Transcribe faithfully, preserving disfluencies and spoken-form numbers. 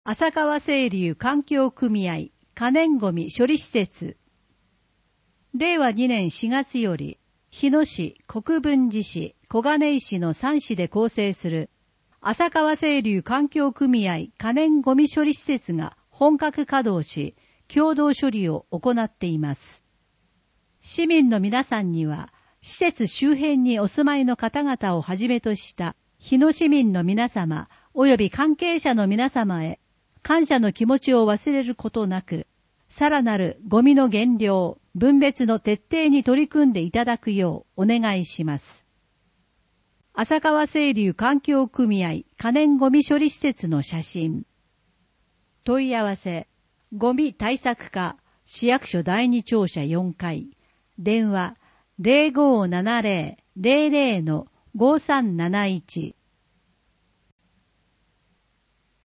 浅川清流環境組合可燃ごみ処理施設。れいわにねんしがつより、日野市、国分寺市、小金井市のさん市で構成する浅川清流環境組合可燃ごみ処理施設が本格稼働し、共同処理を行っています。市民の皆さんには、施設周辺にお住まいの方々をはじめとした日野市民の皆様及び関係者の皆様へ感謝の気持ちを忘れることなく、さらなるゴミの減量、分別の徹底に取り組んでいただくようお願いします。浅川清流環境組合可燃ゴミ処理施設の写真。問い合わせ、ゴミ対策課、市役所だいに庁舎よんかい、電話 ゼロごーななゼロ ゼロゼロ のごさんなないち